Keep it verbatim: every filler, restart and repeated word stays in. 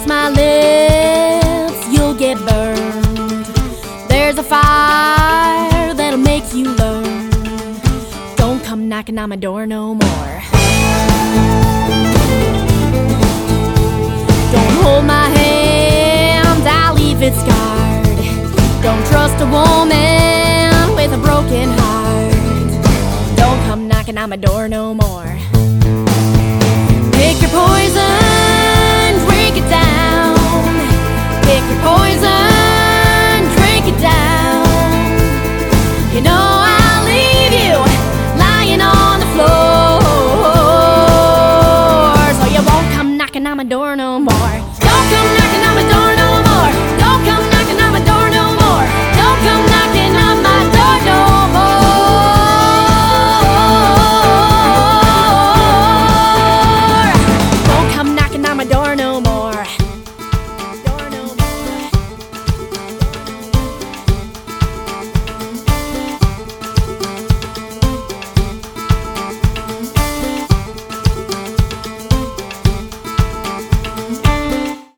cross my lips, you'll get burned. There's a fire that'll make you learn. Don't come knocking on my door no more. Don't hold my hand, I'll leave it scarred. Don't trust a woman with a broken heart. Don't come knocking on my door no more. Pick your poison, drink it down. Pick your poison, drink it down. You know I'll leave you lying on the floor, so you won't come knocking on my door no more. Don't come knocking on my door no more. Don't come knocking on my door no more. Don't come knocking on my door no more. Don't come knocking on my door no more.